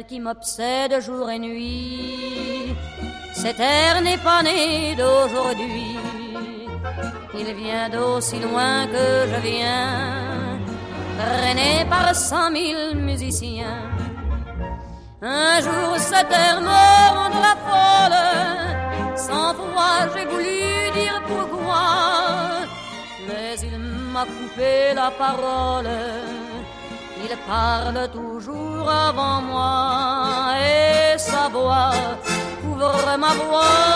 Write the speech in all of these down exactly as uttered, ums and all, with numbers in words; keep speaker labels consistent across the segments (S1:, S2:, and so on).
S1: air qui m'obsède jour et nuit. Cet air n'est pas né d'aujourd'hui, il vient d'aussi loin que je viens, traîné par cent mille musiciens. Un jour cet air me rend la folle, cent fois j'ai voulu dire pourquoi, mais il m'a coupé la parole. Il parle toujours avant moi et sa voix couvre ma voix.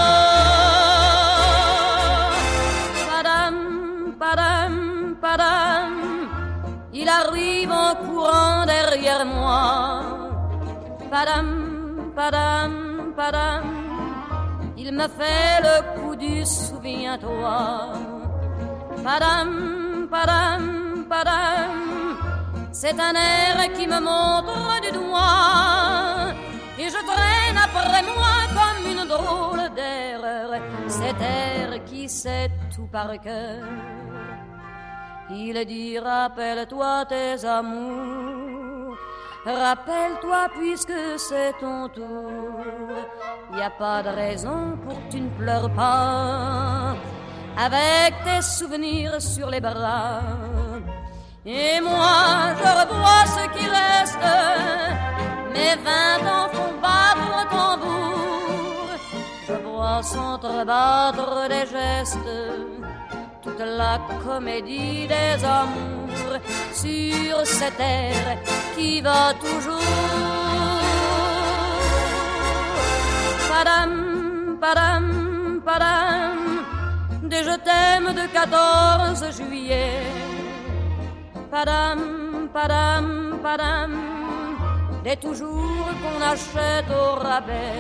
S1: Padam, padam, padam, il arrive en courant derrière moi. Padam, padam, padam, il me fait le coup du souviens-toi. Padam, padam, padam, c'est un air qui me montre du doigt et je traîne après moi comme une drôle d'erreur cet air qui sait tout par cœur. Il dit rappelle-toi tes amours, rappelle-toi puisque c'est ton tour. Y a pas de raison pour que tu ne pleures pas avec tes souvenirs sur les bras. Et moi, je revois ce qui reste, mes vingt ans font battre le tambour. Je vois s'entrebattre des gestes, toute la comédie des amours sur cette terre qui va toujours. Padam, padam, padam, des je t'aime de quatorze juillet. Padam, padam, padam, des toujours qu'on achète au rabais.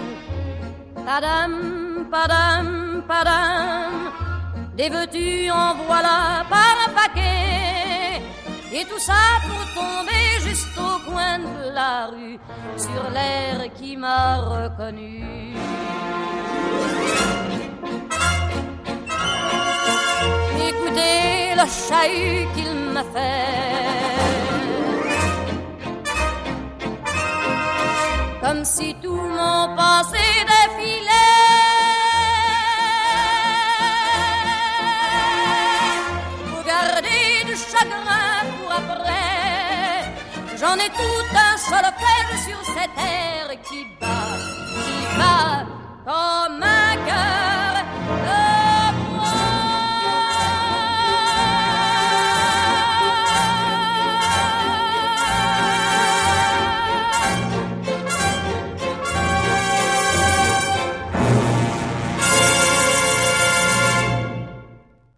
S1: Padam, padam, padam, des veux-tu en voilà par un paquet. Et tout ça pour tomber juste au coin de la rue sur l'air qui m'a reconnu. Écoutez le chahut qu'il m'a fait, comme si tout mon passé défilait. Faut garder du chagrin pour après, j'en ai tout un solfège sur cette terre qui bat, qui bat comme un cœur.